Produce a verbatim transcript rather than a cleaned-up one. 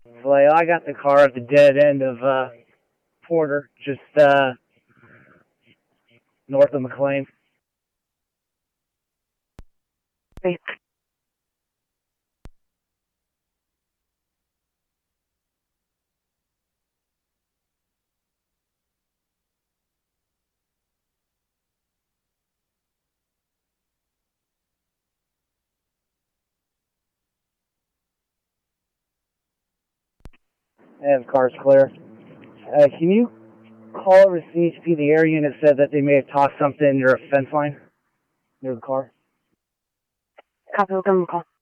Like, I got the car at the dead end of uh, Porter, just uh, north of McLean. Wait. Yeah, the car's clear. Uh, can you call over to C H P? The air unit said that they may have tossed something near a fence line near the car. Copy, we'll give them a call.